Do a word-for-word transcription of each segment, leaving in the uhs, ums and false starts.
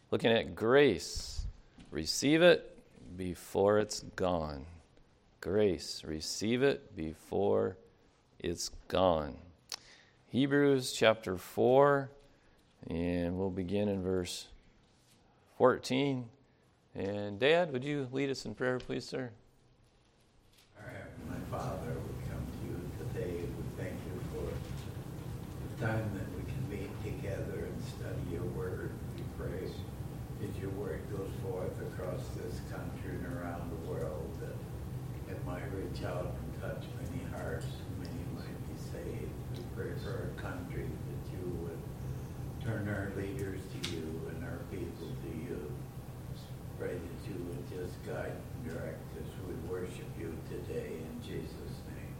looking at grace. Receive it before it's gone. Grace. Receive it before it's gone. Hebrews chapter four, and we'll begin in verse fourteen. And Dad, would you lead us in prayer, please, sir? Our Heavenly Father, we come to you today. We thank you for the time that we can meet together and study your word. We pray as your word goes forth across this country and around the world, that it might reach out and touch many hearts, and many might be saved. We pray for our country, that you would turn our leaders to you and our people to you. Pray that you would just guide and direct as we worship you today. In Jesus'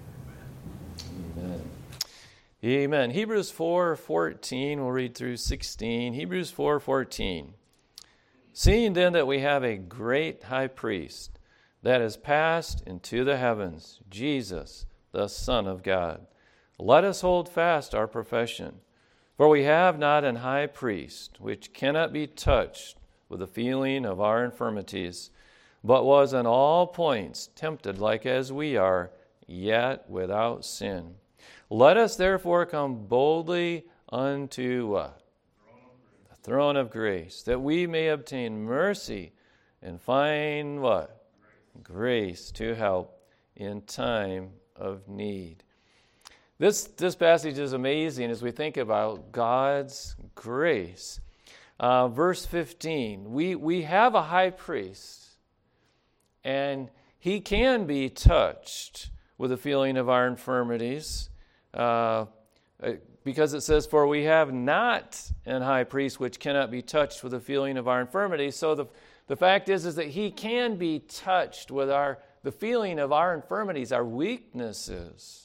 name, amen. Amen. Amen. Hebrews four fourteen, we'll read through sixteen. Hebrews four fourteen. Seeing then that we have a great high priest that is passed into the heavens, Jesus, the Son of God, let us hold fast our profession. For we have not an high priest which cannot be touched with the feeling of our infirmities, but was in all points tempted like as we are, yet without sin. Let us therefore come boldly unto what? The throne of grace, that we may obtain mercy and find what? Grace to help in time of need. This, this passage is amazing as we think about God's grace. Uh, verse fifteen, we, we have a high priest, and he can be touched with the feeling of our infirmities, uh, because it says, for we have not an high priest which cannot be touched with the feeling of our infirmities. So the, the fact is, is that he can be touched with our the feeling of our infirmities, our weaknesses.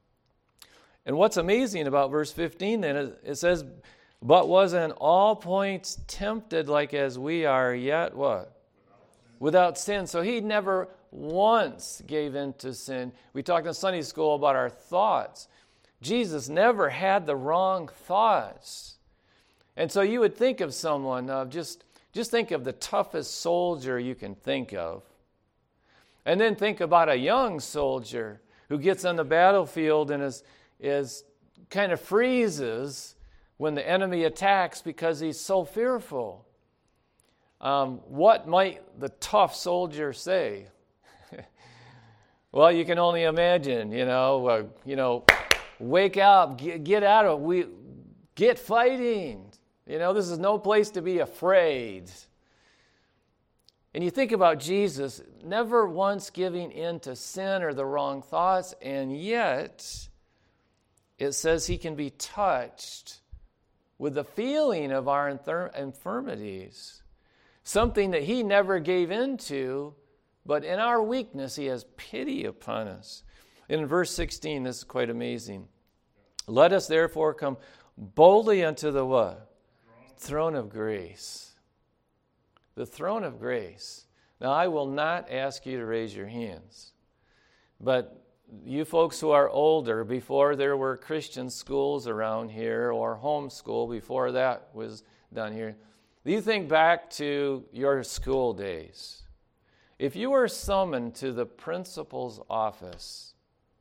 And what's amazing about verse fifteen then, is it says, but was in all points tempted like as we are, yet what? Without sin. So he never once gave in to sin. We talked in Sunday school about our thoughts. Jesus never had the wrong thoughts. And so you would think of someone, uh, just, just think of the toughest soldier you can think of. And then think about a young soldier who gets on the battlefield and is, is kind of freezes when the enemy attacks because he's so fearful. Um, what might the tough soldier say? Well, you can only imagine, you know, uh, you know, wake up, get, get out of, we, get fighting. You know, this is no place to be afraid. And you think about Jesus never once giving in to sin or the wrong thoughts, and yet it says he can be touched with the feeling of our infirmities, something that he never gave into, but in our weakness he has pity upon us. In verse sixteen, this is quite amazing. Let us therefore come boldly unto the what? Throne of grace. The throne of grace. Now, I will not ask you to raise your hands, but you folks who are older, before there were Christian schools around here or homeschool, before that was done here, do you think back to your school days? If you were summoned to the principal's office,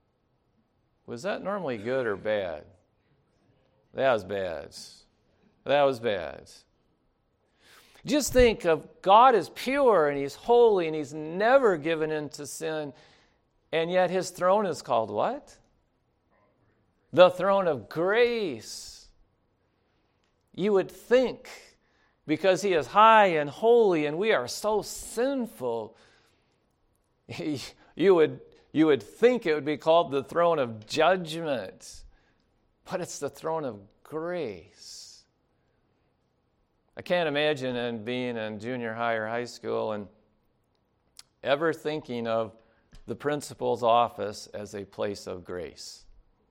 was that normally good or bad? That was bad. That was bad. Just think of God is pure and he's holy and he's never given in to sin. And yet his throne is called what? The throne of grace. You would think, because he is high and holy and we are so sinful, you would, you would think it would be called the throne of judgment. But it's the throne of grace. I can't imagine and being in junior high or high school and ever thinking of the principal's office as a place of grace.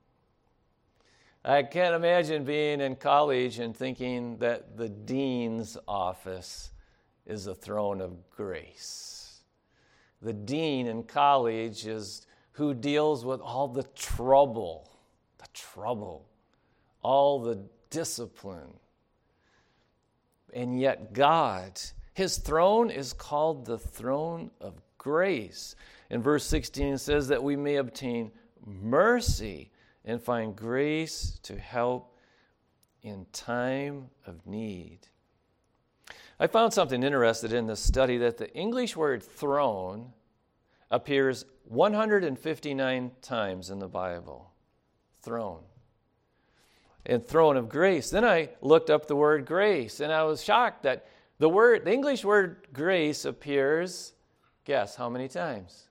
I can't imagine being in college and thinking that the dean's office is a throne of grace. The dean in college is who deals with all the trouble, the trouble, all the discipline. And yet God, his throne is called the throne of grace. In verse sixteen it says that we may obtain mercy and find grace to help in time of need. I found something interesting in this study, that the English word throne appears one hundred fifty-nine times in the Bible. Throne. And throne of grace. Then I looked up the word grace, and I was shocked that the word, the English word grace appears, guess how many times?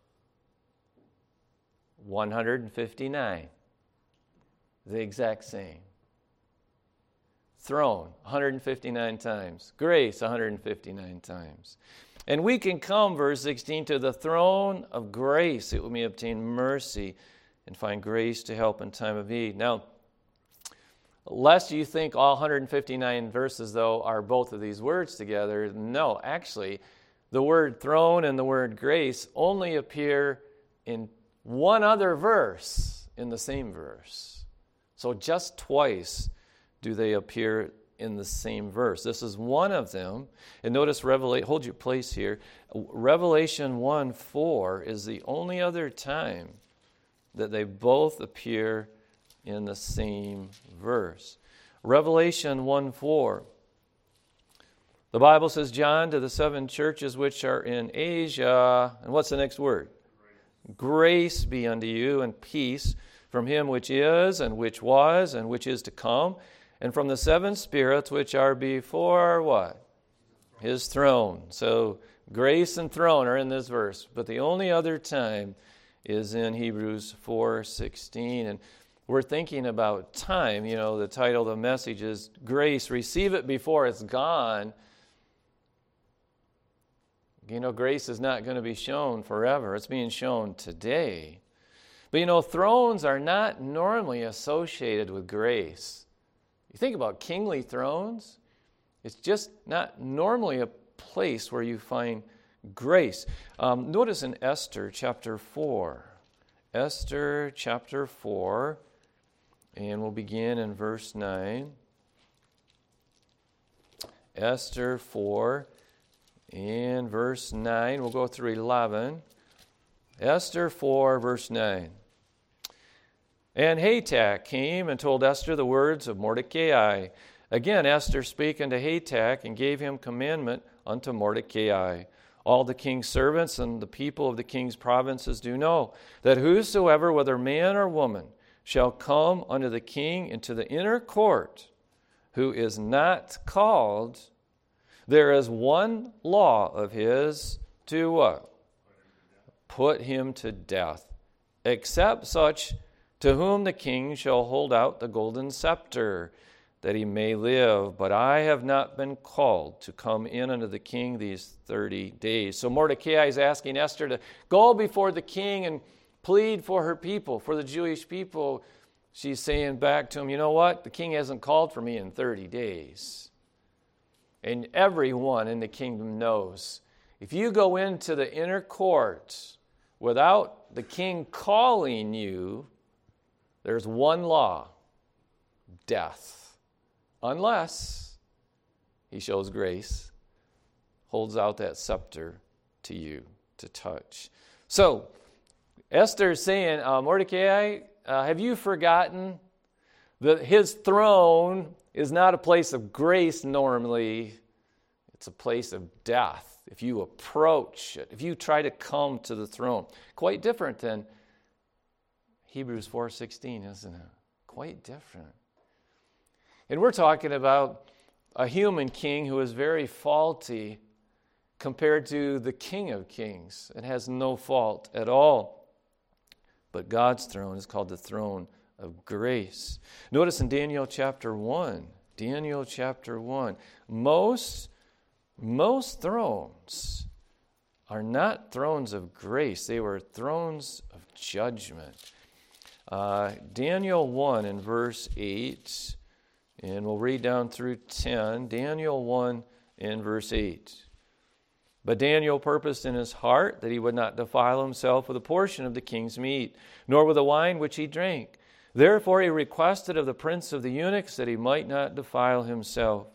one hundred fifty-nine. The exact same. Throne, one hundred fifty-nine times. Grace, one hundred fifty-nine times. And we can come, verse sixteen, to the throne of grace, that we may obtain mercy and find grace to help in time of need. Now, lest you think all one hundred fifty-nine verses, though, are both of these words together. No, actually, the word throne and the word grace only appear in one other verse in the same verse. So just twice do they appear in the same verse. This is one of them. And notice, Revelation, hold your place here. Revelation one four is the only other time that they both appear in the same verse. Revelation one four. The Bible says, John, to the seven churches which are in Asia, and what's the next word? Grace be unto you and peace from him which is, and which was, and which is to come, and from the seven spirits which are before what? His throne. So grace and throne are in this verse, but the only other time is in Hebrews four sixteen. And we're thinking about time. You know, the title of the message is Grace, Receive It Before It's Gone. You know, grace is not going to be shown forever. It's being shown today. But you know, thrones are not normally associated with grace. You think about kingly thrones, it's just not normally a place where you find grace. Um, notice in Esther chapter four. Esther chapter four, and we'll begin in verse nine. Esther four, in verse nine. We'll go through eleven. Esther four, verse nine. And Hatak came and told Esther the words of Mordecai. Again Esther spake unto Hatak, and gave him commandment unto Mordecai. All the king's servants and the people of the king's provinces do know that whosoever, whether man or woman, shall come unto the king into the inner court, who is not called, there is one law of his to what? Put him to death, except such to whom the king shall hold out the golden scepter, that he may live. But I have not been called to come in unto the king these thirty days. So Mordecai is asking Esther to go before the king and plead for her people, for the Jewish people. She's saying back to him, you know what? The king hasn't called for me in thirty days. And everyone in the kingdom knows, if you go into the inner court without the king calling you, there's one law: death. Unless he shows grace, holds out that scepter to you to touch. So, Esther is saying, uh, Mordecai, uh, have you forgotten that his throne is not a place of grace normally? It's a place of death. If you approach it, if you try to come to the throne. Quite different than Hebrews four sixteen, isn't it? Quite different. And we're talking about a human king who is very faulty compared to the King of Kings. It has no fault at all. But God's throne is called the throne of grace. Notice in Daniel chapter one, Daniel chapter one, most, most thrones are not thrones of grace. They were thrones of judgment. Uh, Daniel one in verse eight, and we'll read down through ten. Daniel one in verse eight. But Daniel purposed in his heart that he would not defile himself with a portion of the king's meat, nor with the wine which he drank. Therefore he requested of the prince of the eunuchs that he might not defile himself.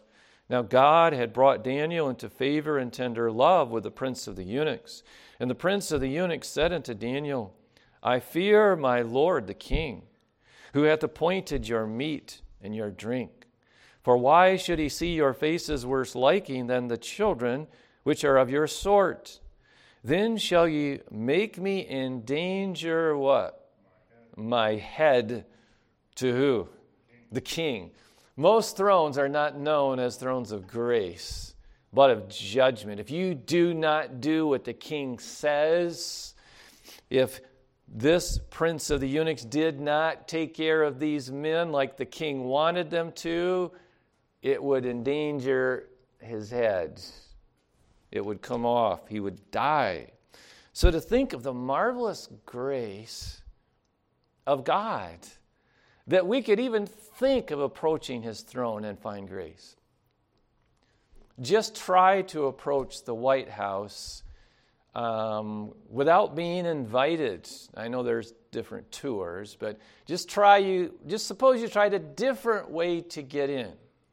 Now God had brought Daniel into favor and tender love with the prince of the eunuchs. And the prince of the eunuchs said unto Daniel, I fear my lord the king, who hath appointed your meat and your drink. For why should he see your faces worse liking than the children which are of your sort? Then shall ye make me endanger what? My head to who? The king. Most thrones are not known as thrones of grace, but of judgment. If you do not do what the king says, if this prince of the eunuchs did not take care of these men like the king wanted them to, it would endanger his head. It would come off. He would die. So to think of the marvelous grace of God, that we could even think of approaching his throne and find grace. Just try to approach the White House um, without being invited. I know there's different tours, but just try you, just suppose you tried a different way to get in.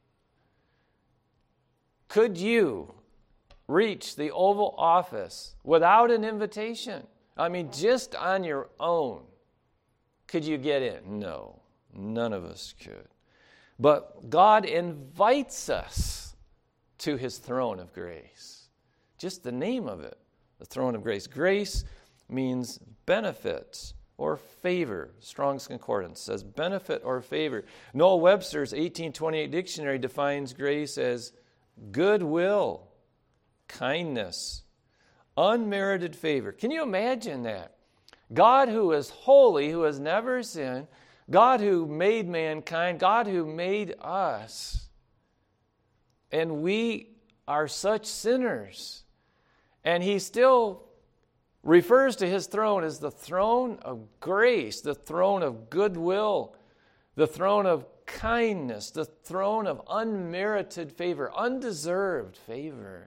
Could you reach the Oval Office without an invitation? I mean, just on your own. Could you get in? No. None of us could. But God invites us to his throne of grace. Just the name of it, the throne of grace. Grace means benefit or favor. Strong's Concordance says benefit or favor. Noel Webster's eighteen twenty-eight dictionary defines grace as goodwill, kindness, unmerited favor. Can you imagine that? God who is holy, who has never sinned, God who made mankind, God who made us, and we are such sinners. And he still refers to his throne as the throne of grace, the throne of goodwill, the throne of kindness, the throne of unmerited favor, undeserved favor.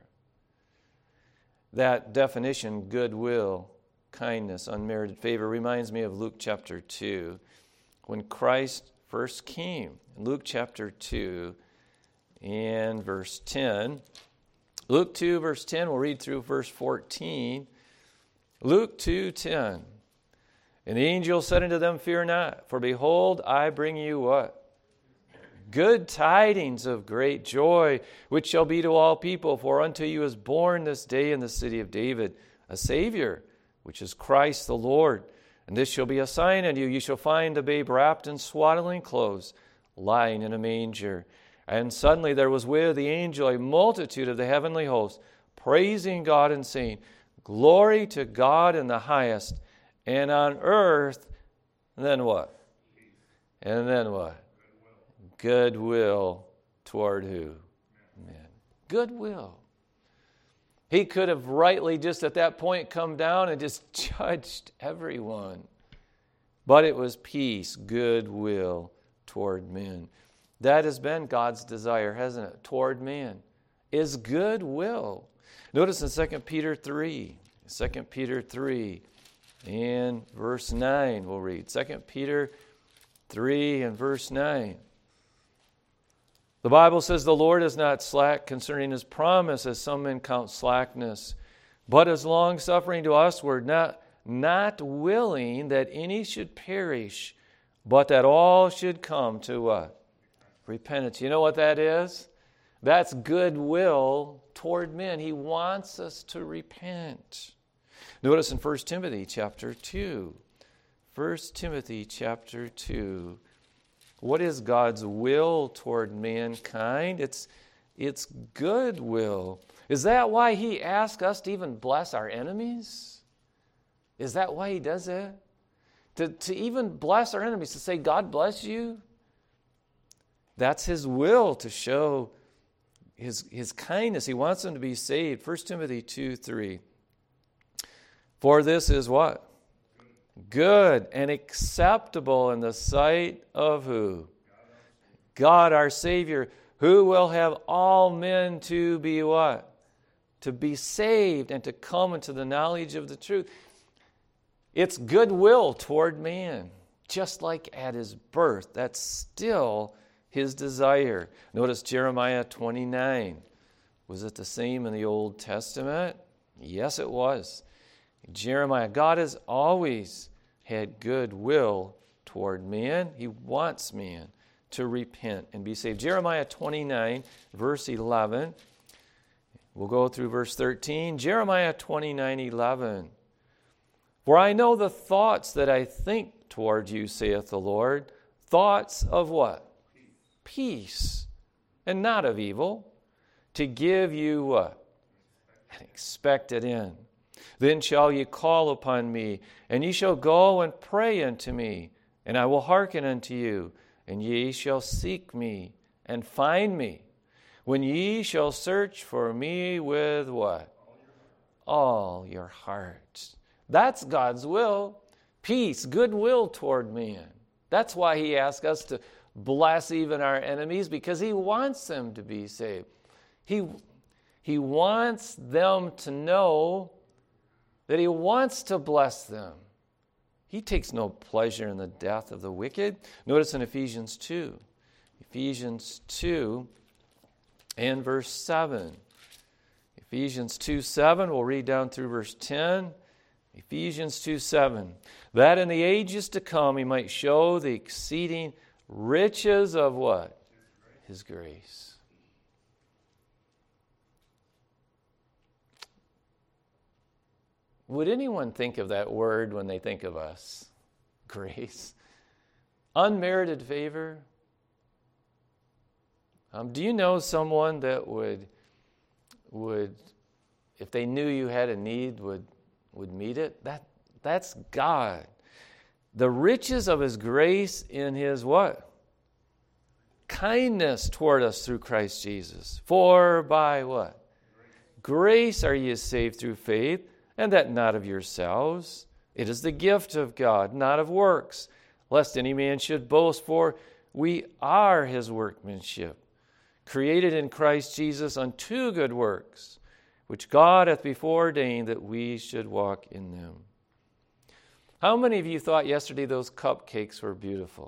That definition, goodwill, kindness, unmerited favor, reminds me of Luke chapter two. When Christ first came, in Luke chapter two and verse ten. Luke two, verse ten, we'll read through verse fourteen. Luke two, ten. And the angel said unto them, Fear not, for behold, I bring you what? Good tidings of great joy, which shall be to all people. For unto you is born this day in the city of David a Savior, which is Christ the Lord. And this shall be a sign unto you. You shall find the babe wrapped in swaddling clothes, lying in a manger. And suddenly there was with the angel a multitude of the heavenly host, praising God and saying, Glory to God in the highest, and on earth, and then what? And then what? Goodwill, Goodwill toward who? Men. Goodwill. He could have rightly just at that point come down and just judged everyone. But it was peace, goodwill toward men. That has been God's desire, hasn't it? Toward man is goodwill. Notice in Second Peter three, Second Peter three and verse nine we'll read. Second Peter three and verse nine. The Bible says, The Lord is not slack concerning his promise, as some men count slackness, but is long-suffering to usward, not, not willing that any should perish, but that all should come to what? Repentance. You know what that is? That's goodwill toward men. He wants us to repent. Notice in First Timothy chapter two. First Timothy chapter two. What is God's will toward mankind? It's, it's goodwill. Is that why he asks us to even bless our enemies? Is that why he does that? To, to even bless our enemies, to say, God bless you? That's his will, to show his, his kindness. He wants them to be saved. First Timothy two three. For this is what? Good and acceptable in the sight of who? God our Savior, who will have all men to be what? To be saved and to come into the knowledge of the truth. It's goodwill toward man, just like at his birth. That's still his desire. Notice Jeremiah twenty-nine. Was it the same in the Old Testament? Yes, it was. Jeremiah, God has always had good will toward man. He wants man to repent and be saved. Jeremiah twenty-nine, verse eleven. We'll go through verse thirteen. Jeremiah twenty-nine, eleven. For I know the thoughts that I think toward you, saith the Lord. Thoughts of what? Peace, and not of evil, to give you what? An expected end. Then shall ye call upon me, and ye shall go and pray unto me, and I will hearken unto you, and ye shall seek me and find me, when ye shall search for me with what? All your heart. That's God's will. Peace, goodwill toward man. That's why he asks us to bless even our enemies, because he wants them to be saved. He, he wants them to know that he wants to bless them. He takes no pleasure in the death of the wicked. Notice in Ephesians two. Ephesians two and verse seven. Ephesians two seven, we'll read down through verse ten. Ephesians two seven. That in the ages to come he might show the exceeding riches of what? His grace. Would anyone think of that word when they think of us? Grace. Unmerited favor. Um, do you know someone that would, would, if they knew you had a need, would, would meet it? That, that's God. The riches of his grace in his what? Kindness toward us through Christ Jesus. For by what? Grace, grace are ye saved through faith, and that not of yourselves. It is the gift of God, not of works, lest any man should boast, for we are his workmanship, created in Christ Jesus unto good works, which God hath before ordained that we should walk in them. How many of you thought yesterday those cupcakes were beautiful?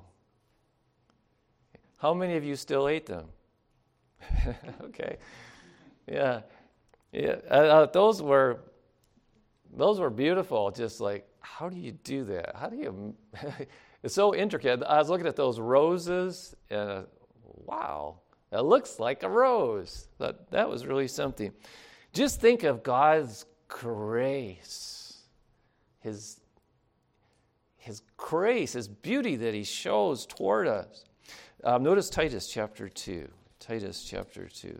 How many of you still ate them? Okay. Yeah. Yeah. Uh, those were those were beautiful. Just like, how do you do that? How do you... It's so intricate. I was looking at those roses, and uh, wow, it looks like a rose. That, that was really something. Just think of God's grace, His, His grace, His beauty that He shows toward us. Um, notice Titus chapter two. Titus chapter two.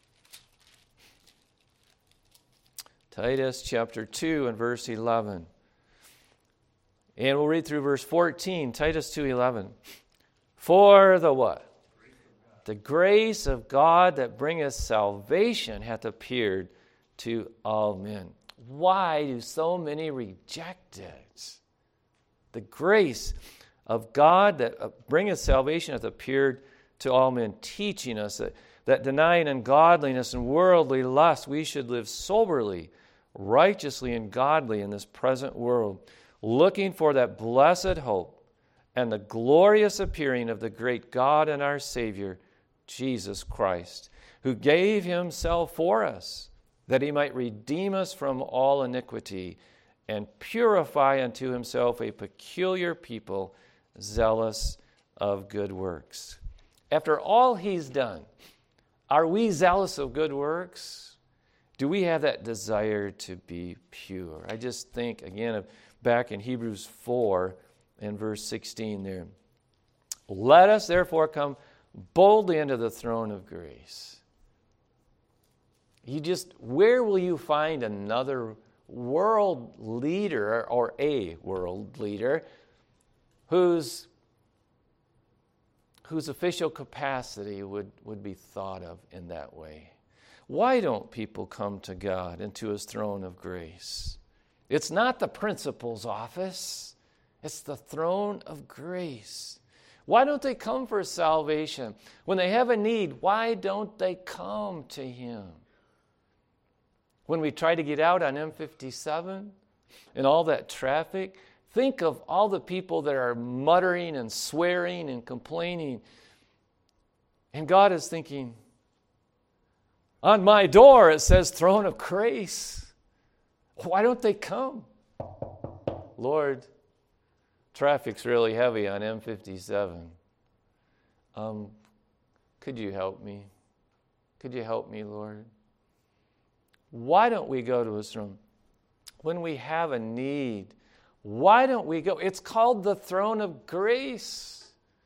Titus chapter two and verse eleven. And we'll read through verse fourteen, Titus two eleven. For the what? The grace of God that bringeth salvation hath appeared to all men. Why do so many reject it? The grace of God that bringeth salvation hath appeared to all men, teaching us that, that denying ungodliness and worldly lust, we should live soberly, righteously, and godly in this present world, looking for that blessed hope and the glorious appearing of the great God and our Savior, Jesus Christ, who gave himself for us, that he might redeem us from all iniquity and purify unto himself a peculiar people, zealous of good works. After all he's done, are we zealous of good works? Do we have that desire to be pure? I just think, again, of back in Hebrews four and verse sixteen there. Let us therefore come boldly into the throne of grace. You just, where will you find another world leader or a world leader whose, whose official capacity would, would be thought of in that way? Why don't people come to God and to his throne of grace? It's not the principal's office. It's the throne of grace. Why don't they come for salvation? When they have a need, why don't they come to him? When we try to get out on M fifty-seven and all that traffic, think of all the people that are muttering and swearing and complaining. And God is thinking, on my door it says throne of grace. Why don't they come? Lord, traffic's really heavy on M fifty-seven. Um, could you help me? Could you help me, Lord? Why don't we go to his throne? When we have a need, why don't we go? It's called the throne of grace.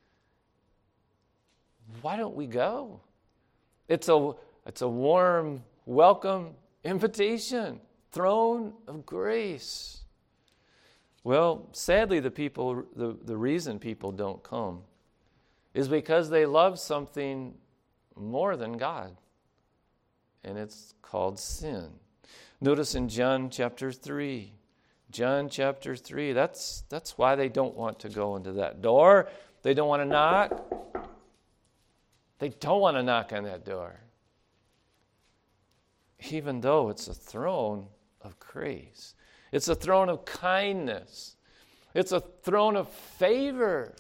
Why don't we go? It's a, it's a warm welcome invitation. Throne of grace. Well, sadly, the people, the, the reason people don't come is because they love something more than God. And it's called sin. Notice in John chapter three. John chapter three. That's, that's why they don't want to go into that door. They don't want to knock. They don't want to knock on that door. Even though it's a throne of grace. It's a throne of kindness. It's a throne of favor.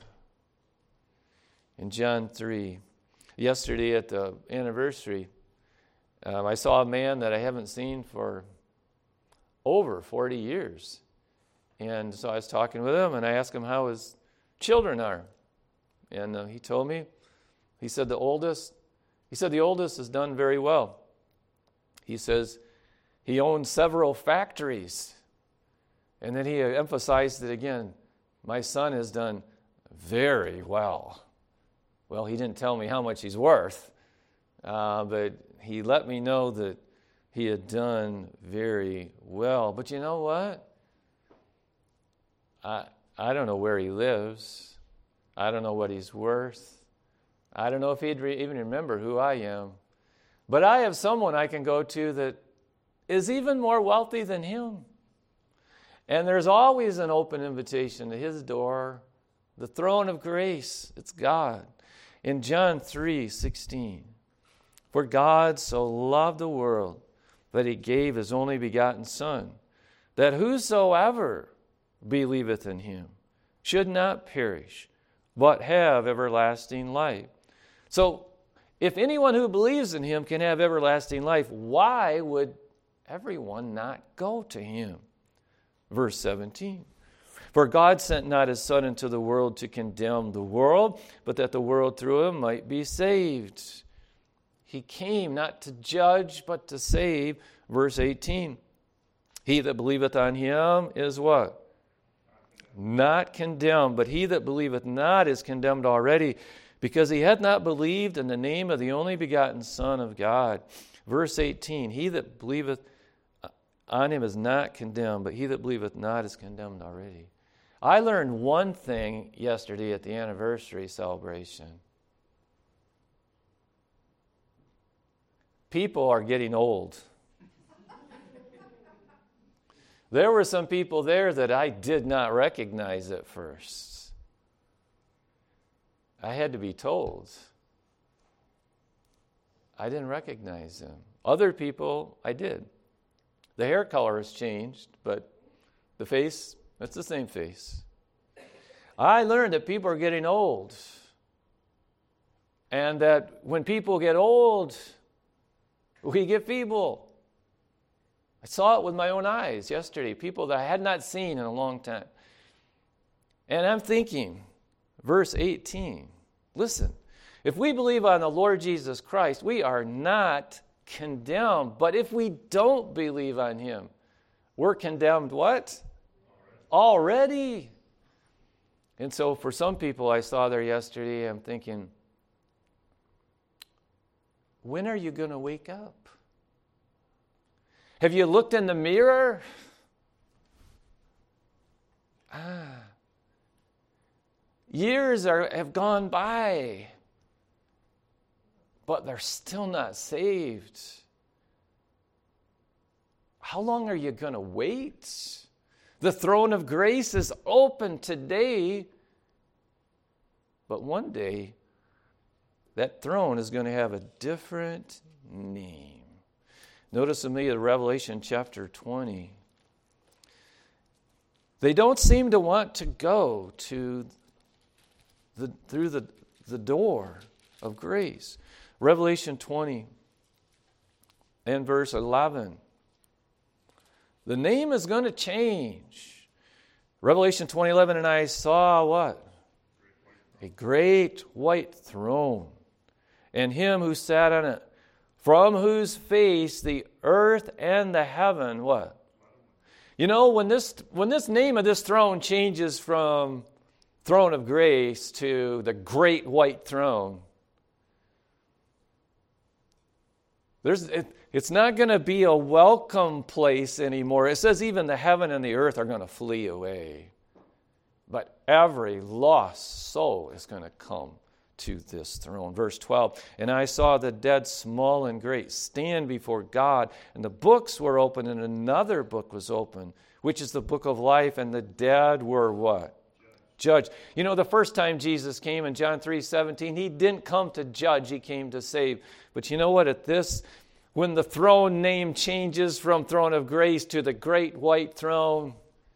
In John three, yesterday at the anniversary, um, I saw a man that I haven't seen for over forty years. And so I was talking with him, and I asked him how his children are. And uh, he told me, he said the oldest, he said the oldest has done very well. He says he owns several factories. And then he emphasized it again. My son has done very well. Well, he didn't tell me how much he's worth, uh, but he let me know that he had done very well. But you know what? I I don't know where he lives. I don't know what he's worth. I don't know if he'd re- even remember who I am. But I have someone I can go to that is even more wealthy than him. And there's always an open invitation to his door, the throne of grace. It's God. In John three sixteen, for God so loved the world that he gave his only begotten Son, that whosoever believeth in him should not perish, but have everlasting life. So, if anyone who believes in him can have everlasting life, why would everyone not go to him? Verse seventeen. For God sent not his Son into the world to condemn the world, but that the world through him might be saved. He came not to judge, but to save. Verse eighteen. He that believeth on him is what? Not condemned, but he that believeth not is condemned already, because he hath not believed in the name of the only begotten Son of God. Verse eighteen, he that believeth on him is not condemned, but he that believeth not is condemned already. I learned one thing yesterday at the anniversary celebration. People are getting old. There were some people there that I did not recognize at first. I had to be told. I didn't recognize them. Other people, I did. The hair color has changed, but the face, it's the same face. I learned that people are getting old. And that when people get old, we get feeble. I saw it with my own eyes yesterday, people that I had not seen in a long time. And I'm thinking, verse eighteen, listen, if we believe on the Lord Jesus Christ, we are not condemned. But if we don't believe on him, we're condemned what? Already. Already. And so for some people I saw there yesterday, I'm thinking, when are you going to wake up? Have you looked in the mirror? Ah. Years are, have gone by, but they're still not saved. How long are you going to wait? The throne of grace is open today, but one day that throne is going to have a different name. Notice with me in Revelation chapter twenty. They don't seem to want to go to the through the, the door. of grace. Revelation twenty and verse eleven. The name is going to change. Revelation twenty eleven, and I saw what? A great white throne, and him who sat on it, from whose face the earth and the heaven, what? You know, when this when this name of this throne changes from throne of grace to the great white throne, there's it, it's not going to be a welcome place anymore. It says even the heaven and the earth are going to flee away. But every lost soul is going to come to this throne. Verse twelve, and I saw the dead, small and great, stand before God, and the books were opened, and another book was opened, which is the book of life, and the dead were what? Judged. You know, the first time Jesus came in John three seventeen, he didn't come to judge, he came to save. But you know what? At this, when the throne name changes from throne of grace to the great white throne,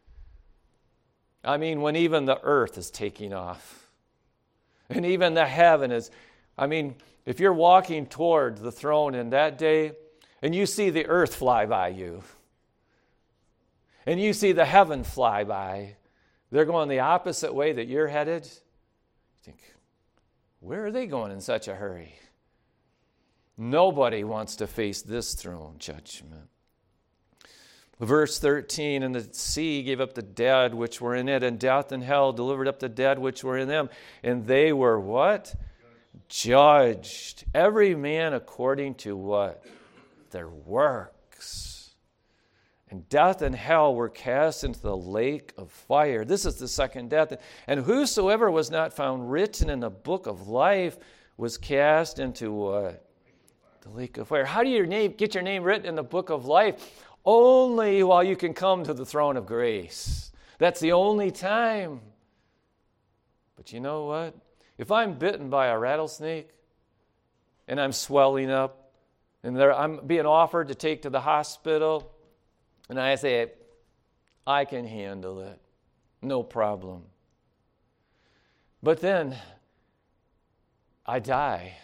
I mean, when even the earth is taking off, and even the heaven is, I mean, if you're walking toward the throne in that day, and you see the earth fly by you, and you see the heaven fly by, they're going the opposite way that you're headed, you think, where are they going in such a hurry? Nobody wants to face this throne judgment. Verse thirteen, and the sea gave up the dead which were in it, and death and hell delivered up the dead which were in them. And they were what? Judged. Every man according to what? Their works. And death and hell were cast into the lake of fire. This is the second death. And whosoever was not found written in the book of life was cast into what? The lake of fire. How do you name, get your name written in the book of life? Only while you can come to the throne of grace. That's the only time. But you know what? If I'm bitten by a rattlesnake and I'm swelling up and there, I'm being offered to take to the hospital, and I say, I can handle it. No problem. But then I die.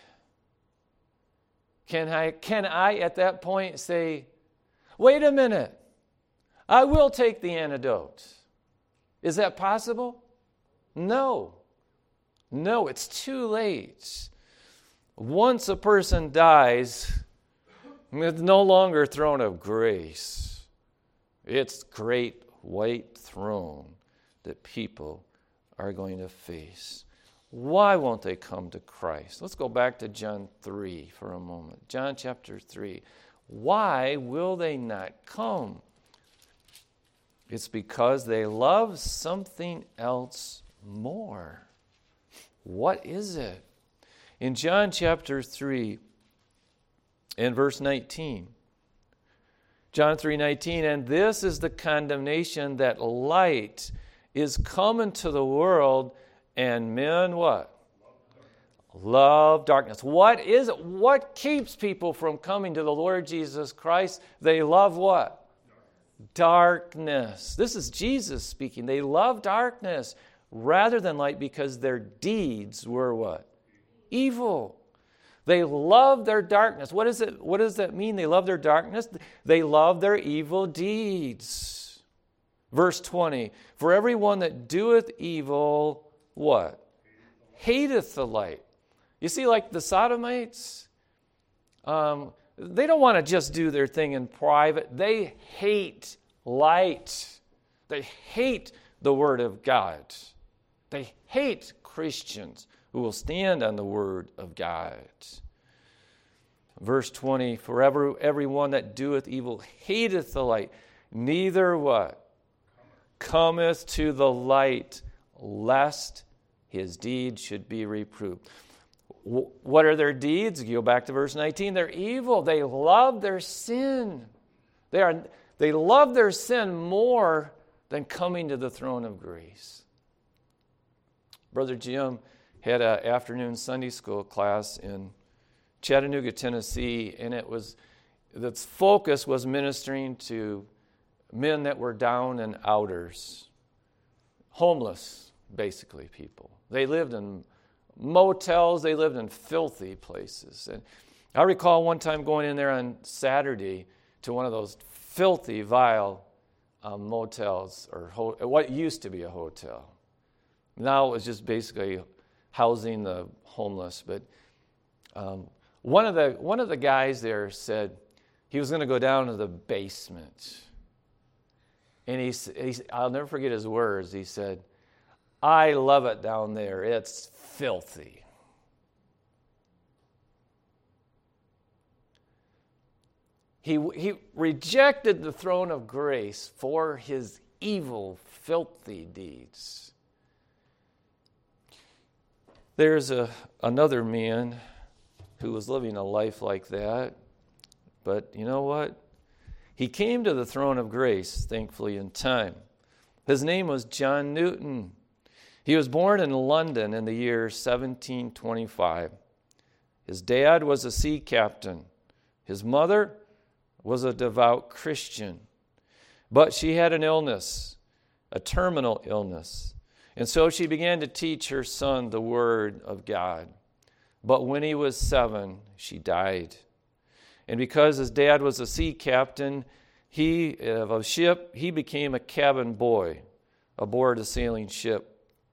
Can I, can I at that point say, wait a minute, I will take the antidote? Is that possible? No. No, it's too late. Once a person dies, it's no longer throne of grace. It's great white throne that people are going to face. Why won't they come to Christ? Let's go back to John three for a moment. John chapter three. Why will they not come? It's because they love something else more. What is it? In John chapter three and verse nineteen, John three nineteen, and this is the condemnation, that light is come into the world, and men what? Love darkness. What is it? What keeps people from coming to the Lord Jesus Christ? They love what? Darkness. This is Jesus speaking. They love darkness rather than light because their deeds were what? Evil. They love their darkness. What is it? What does that mean? They love their darkness? They love their evil deeds. Verse twenty, for everyone that doeth evil, what? Hateth the light. You see, like the Sodomites, um, they don't want to just do their thing in private. They hate light. They hate the Word of God. They hate Christians who will stand on the Word of God. Verse twenty, for every, everyone that doeth evil hateth the light, neither what? Cometh to the light, lest his deeds should be reproved. What are their deeds? Go back to verse nineteen. They're evil. They love their sin. They are. They love their sin more than coming to the throne of grace. Brother Jim had an afternoon Sunday school class in Chattanooga, Tennessee, and it was the focus was ministering to men that were down and outers, homeless, basically people. They lived in motels. They lived in filthy places. And I recall one time going in there on Saturday to one of those filthy, vile um, motels, or ho- what used to be a hotel. Now it was just basically housing the homeless. But um, one of the one of the guys there said he was going to go down to the basement. And he, he, I'll never forget his words. He said, "I love it down there. It's filthy." He, he rejected the throne of grace for his evil, filthy deeds. There's a, another man who was living a life like that. But you know what? He came to the throne of grace, thankfully, in time. His name was John Newton. He was born in London in the year seventeen twenty-five. His dad was a sea captain. His mother was a devout Christian. But she had an illness, a terminal illness. And so she began to teach her son the Word of God. But when he was seven, she died. And because his dad was a sea captain, he of a ship, he became a cabin boy aboard a sailing ship.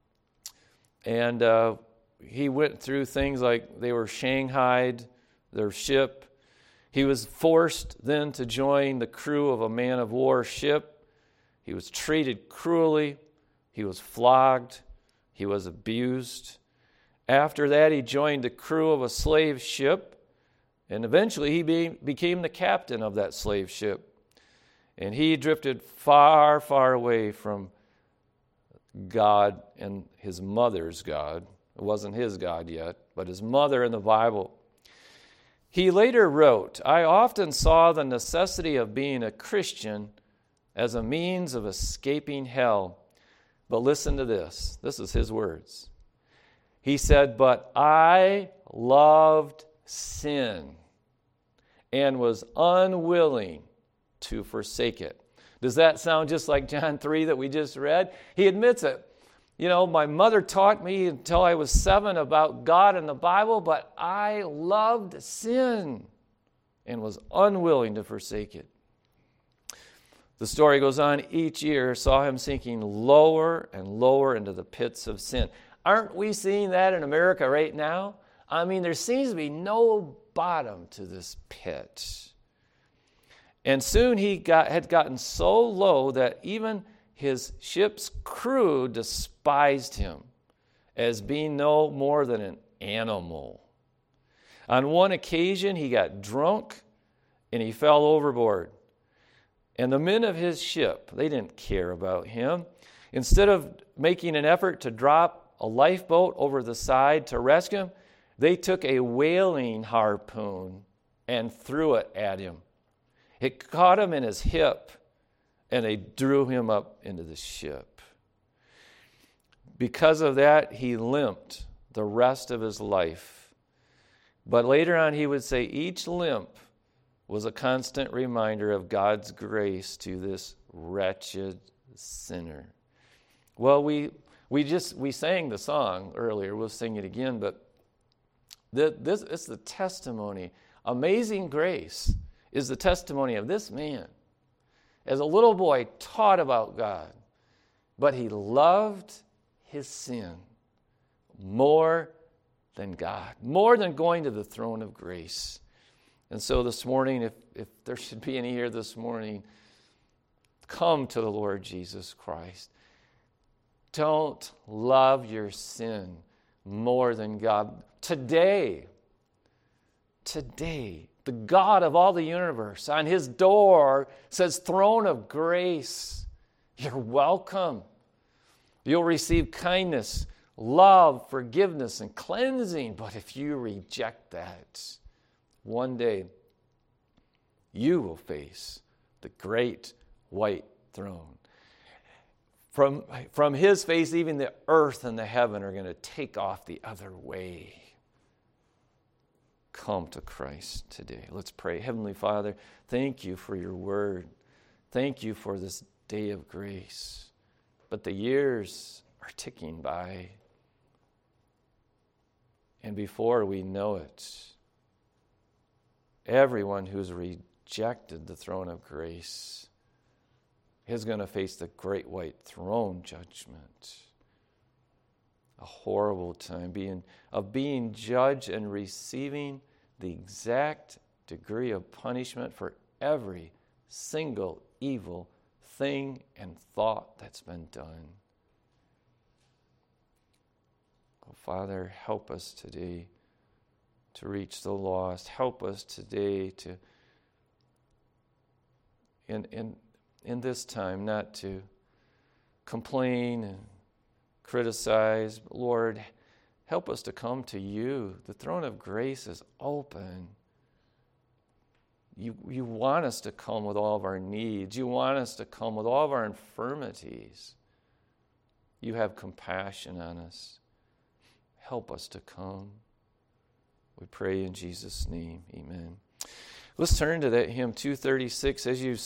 And uh, he went through things like they were shanghaied, their ship. He was forced then to join the crew of a man of war ship. He was treated cruelly. He was flogged. He was abused. After that, he joined the crew of a slave ship. And eventually he be, became the captain of that slave ship. And he drifted far, far away from God and his mother's God. It wasn't his God yet, but his mother in the Bible. He later wrote, "I often saw the necessity of being a Christian as a means of escaping hell." But listen to this. This is his words. He said, "But I loved sin and was unwilling to forsake it." Does that sound just like John three that we just read? He admits it. You know, my mother taught me until I was seven about God and the Bible, but I loved sin and was unwilling to forsake it. The story goes on, each year saw him sinking lower and lower into the pits of sin. Aren't we seeing that in America right now? I mean, there seems to be no bottom to this pit. And soon he got, had gotten so low that even his ship's crew despised him as being no more than an animal. On one occasion, he got drunk and he fell overboard. And the men of his ship, they didn't care about him. Instead of making an effort to drop a lifeboat over the side to rescue him, they took a whaling harpoon and threw it at him. It caught him in his hip, and they drew him up into the ship. Because of that, he limped the rest of his life. But later on, he would say each limp was a constant reminder of God's grace to this wretched sinner. Well, we we just we sang the song earlier. We'll sing it again, but the, this is the testimony. Amazing grace is the testimony of this man. As a little boy, taught about God, but he loved his sin more than God, more than going to the throne of grace. And so this morning, if, if there should be any here this morning, come to the Lord Jesus Christ. Don't love your sin more than God. Today, today, the God of all the universe, on his door says, throne of grace. You're welcome. You'll receive kindness, love, forgiveness, and cleansing. But if you reject that, one day you will face the great white throne. From, from his face, even the earth and the heaven are going to take off the other way. Come to Christ today. Let's pray. Heavenly Father, thank you for your word. Thank you for this day of grace. But the years are ticking by. And before we know it, everyone who's rejected the throne of grace is going to face the great white throne judgment. A horrible time being, of being judged and receiving the exact degree of punishment for every single evil thing and thought that's been done. Oh, Father, help us today to reach the lost. Help us today to, in, in, in this time, not to complain and criticize. But Lord, help us to come to you. The throne of grace is open. You, you want us to come with all of our needs. You want us to come with all of our infirmities. You have compassion on us. Help us to come. We pray in Jesus' name. Amen. Let's turn to that hymn two thirty-six as you